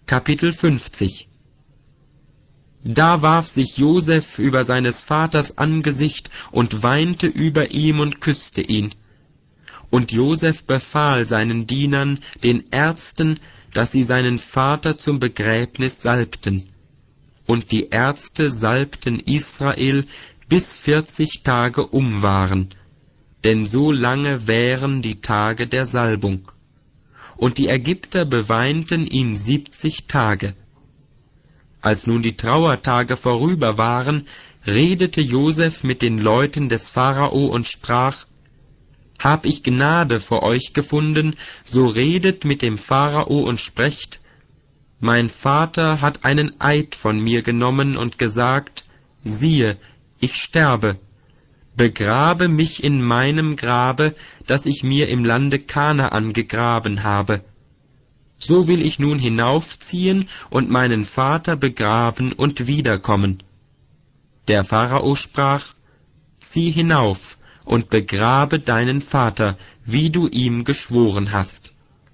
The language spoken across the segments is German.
Kapitel 50. Da warf sich Josef über seines Vaters Angesicht und weinte über ihm und küsste ihn. Und Josef befahl seinen Dienern, den Ärzten, dass sie seinen Vater zum Begräbnis salbten. Und die Ärzte salbten Israel, bis 40 Tage waren, denn so lange wären die Tage der Salbung. Und die Ägypter beweinten ihn 70 Tage. Als nun die Trauertage vorüber waren, redete Josef mit den Leuten des Pharao und sprach: Hab ich Gnade vor euch gefunden, so redet mit dem Pharao und sprecht: Mein Vater hat einen Eid von mir genommen und gesagt: Siehe, ich sterbe. Begrabe mich in meinem Grabe, das ich mir im Lande Kanaan gegraben habe. So will ich nun hinaufziehen und meinen Vater begraben und wiederkommen. Der Pharao sprach: Zieh hinauf und begrabe deinen Vater, wie du ihm geschworen hast.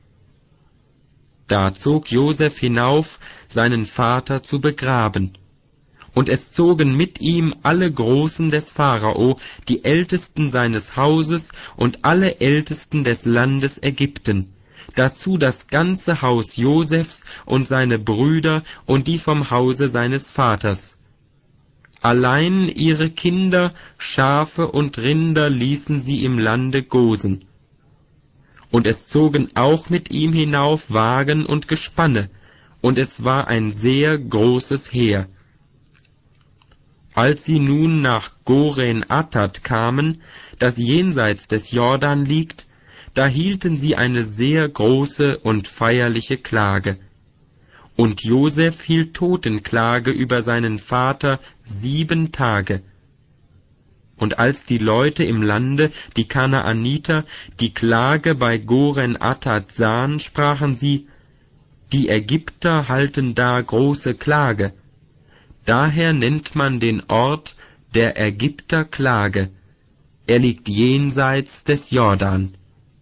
Da zog Josef hinauf, seinen Vater zu begraben. Und es zogen mit ihm alle Großen des Pharao, die Ältesten seines Hauses und alle Ältesten des Landes Ägypten, dazu das ganze Haus Josefs und seine Brüder und die vom Hause seines Vaters. Allein ihre Kinder, Schafe und Rinder ließen sie im Lande Gosen. Und es zogen auch mit ihm hinauf Wagen und Gespanne, und es war ein sehr großes Heer. Als sie nun nach Goren Atad kamen, das jenseits des Jordan liegt, da hielten sie eine sehr große und feierliche Klage. Und Josef hielt Totenklage über seinen Vater 7 Tage. Und als die Leute im Lande, die Kanaaniter, die Klage bei Goren Atad sahen, sprachen sie: Die Ägypter halten da große Klage. Daher nennt man den Ort der Ägypter Klage. Er liegt jenseits des Jordan.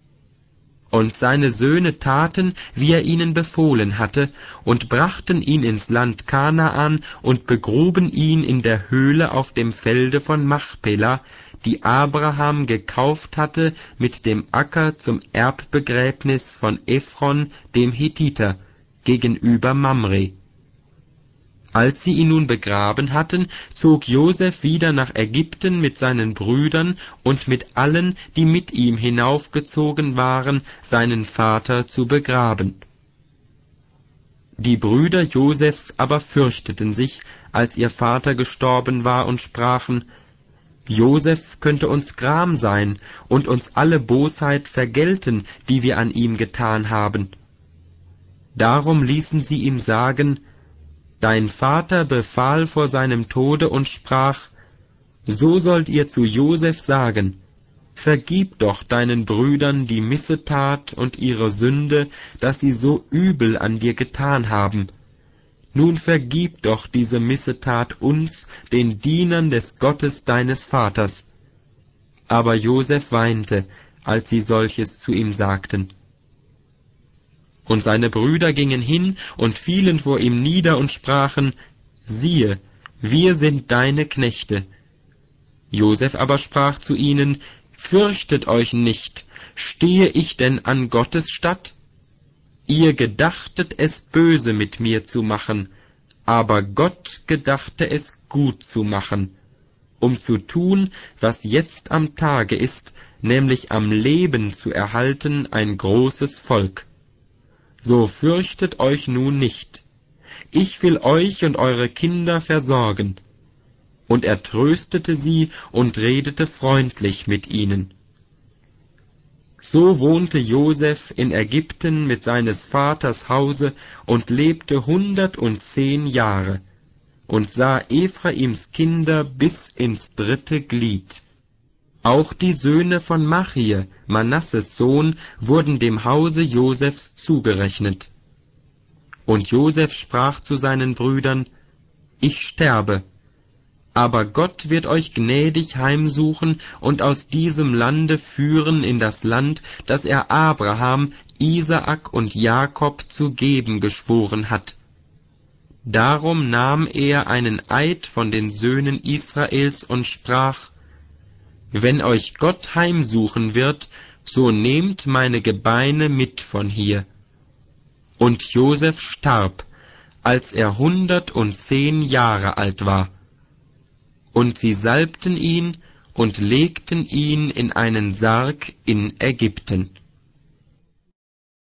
Und seine Söhne taten, wie er ihnen befohlen hatte, und brachten ihn ins Land Kanaan und begruben ihn in der Höhle auf dem Felde von Machpela, die Abraham gekauft hatte mit dem Acker zum Erbbegräbnis von Ephron, dem Hethiter, gegenüber Mamre. Als sie ihn nun begraben hatten, zog Josef wieder nach Ägypten mit seinen Brüdern und mit allen, die mit ihm hinaufgezogen waren, seinen Vater zu begraben. Die Brüder Josefs aber fürchteten sich, als ihr Vater gestorben war, und sprachen: Josef könnte uns Gram sein und uns alle Bosheit vergelten, die wir an ihm getan haben. Darum ließen sie ihm sagen: Dein Vater befahl vor seinem Tode und sprach: So sollt ihr zu Josef sagen: Vergib doch deinen Brüdern die Missetat und ihre Sünde, dass sie so übel an dir getan haben. Nun vergib doch diese Missetat uns, den Dienern des Gottes deines Vaters. Aber Josef weinte, als sie solches zu ihm sagten. Und seine Brüder gingen hin und fielen vor ihm nieder und sprachen: Siehe, wir sind deine Knechte. Josef aber sprach zu ihnen: Fürchtet euch nicht, stehe ich denn an Gottes statt? Ihr gedachtet es böse mit mir zu machen, aber Gott gedachte es gut zu machen, um zu tun, was jetzt am Tage ist, nämlich am Leben zu erhalten ein großes Volk. So fürchtet euch nun nicht. Ich will euch und eure Kinder versorgen. Und er tröstete sie und redete freundlich mit ihnen. So wohnte Josef in Ägypten mit seines Vaters Hause und lebte 110 Jahre und sah Ephraims Kinder bis ins 3. Glied. Auch die Söhne von Machir, Manasses Sohn, wurden dem Hause Josefs zugerechnet. Und Josef sprach zu seinen Brüdern: Ich sterbe. Aber Gott wird euch gnädig heimsuchen und aus diesem Lande führen in das Land, das er Abraham, Isaak und Jakob zu geben geschworen hat. Darum nahm er einen Eid von den Söhnen Israels und sprach: Wenn euch Gott heimsuchen wird, so nehmt meine Gebeine mit von hier. Und Josef starb, als er 110 Jahre alt war. Und sie salbten ihn und legten ihn in einen Sarg in Ägypten.